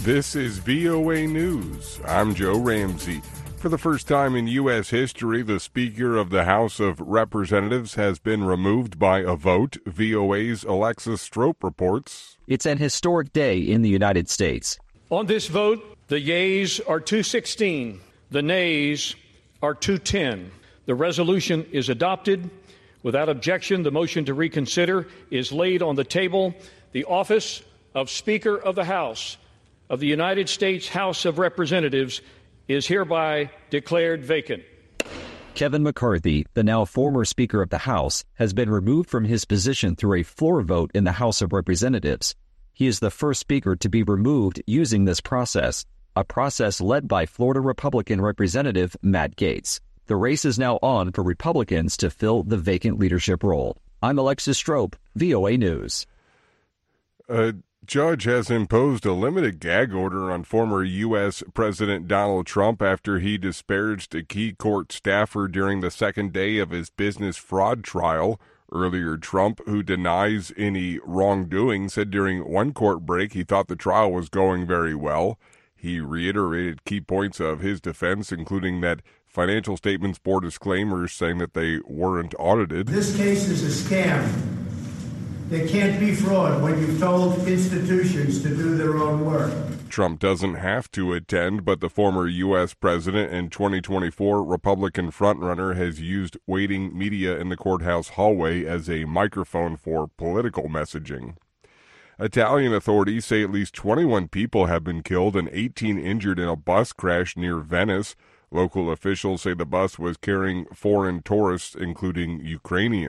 This is VOA News. I'm Joe Ramsey. For the first time in U.S. history, the Speaker of the House of Representatives has been removed by a vote. VOA's Alexis Strope reports. It's an historic day in the United States. On this vote, the yeas are 216. The nays are 210. The resolution is adopted. Without objection, the motion to reconsider is laid on the table. The office of Speaker of the House of the United States House of Representatives is hereby declared vacant. Kevin McCarthy, the now former Speaker of the House, has been removed from his position through a floor vote in the House of Representatives. He is the first Speaker to be removed using this process, a process led by Florida Republican Representative Matt Gaetz. The race is now on for Republicans to fill the vacant leadership role. I'm Alexis Strope, VOA News. A judge has imposed a limited gag order on former U.S. President Donald Trump after he disparaged a key court staffer during the second day of his business fraud trial. Earlier, Trump, who denies any wrongdoing, said during one court break he thought the trial was going very well. He reiterated key points of his defense, including that financial statements bore disclaimers saying that they weren't audited. This case is a scam. There can't be fraud when you've told institutions to do their own work. Trump doesn't have to attend, but the former U.S. president and 2024 Republican frontrunner has used waiting media in the courthouse hallway as a microphone for political messaging. Italian authorities say at least 21 people have been killed and 18 injured in a bus crash near Venice. Local officials say the bus was carrying foreign tourists, including Ukrainians.